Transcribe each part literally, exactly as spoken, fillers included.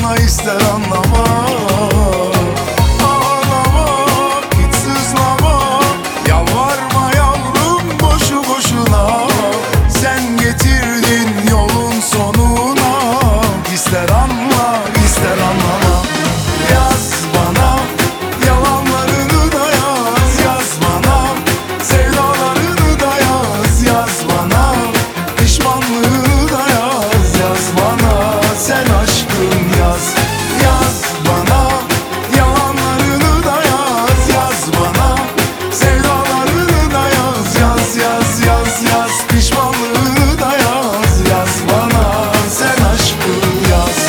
anla ister anlama. Ağlama, hiç sızlama, yalvarma yavrum boşu boşuna. Sen getirdin yolun sonuna. İster anla ister anlama. Yaz bana yalanlarını da yaz, yaz bana sevdalarını da yaz, yaz bana pişmanlığını da yaz, yaz bana sen aşkım yaz. Yaz bana yalanlarını da yaz, yaz bana sevdalarını da yaz, yaz yaz yaz yaz pişmanlığını da yaz, yaz bana sen aşkım yaz.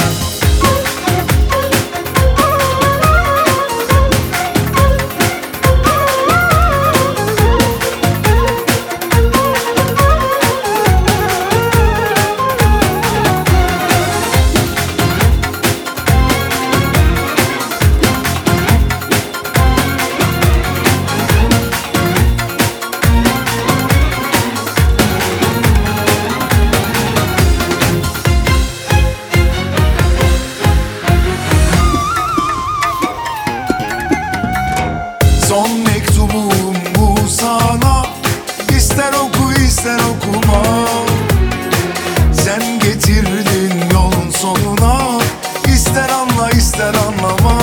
Son mektubum bu sana. İster oku ister okuma. Sen getirdin yolun sonuna. İster anla ister anlama.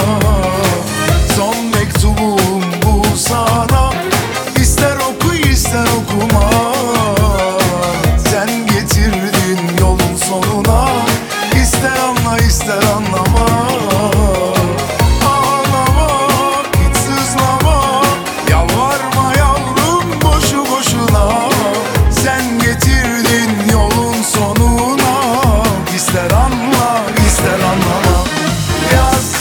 Son mektubum bu sana. İster oku ister okuma. Sen getirdin yolun sonuna. İster anla ister anlama. İster anla ister anlama. Yaz